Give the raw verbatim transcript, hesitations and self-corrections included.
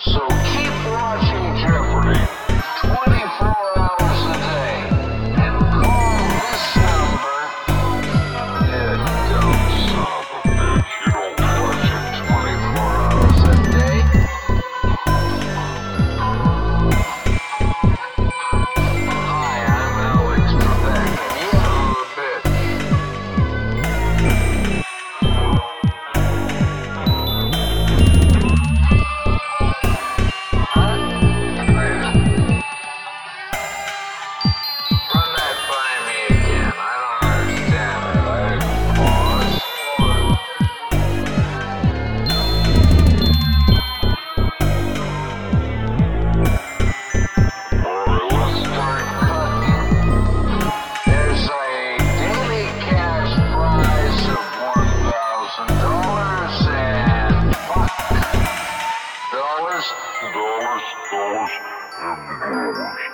So keep watching Jeopardy twenty-four hours a day and call this number. Yeah, dumb son of a bitch. You don't watch it twenty-four hours a day. Hi, I'm Alex Trebek, and you son of a bitch. Run that by me again. I don't understand it. I didn't pause. Alright, let's start cooking. There's a daily cash prize of one thousand dollars and fuck. Dollars, dollars, dollars, and dollars.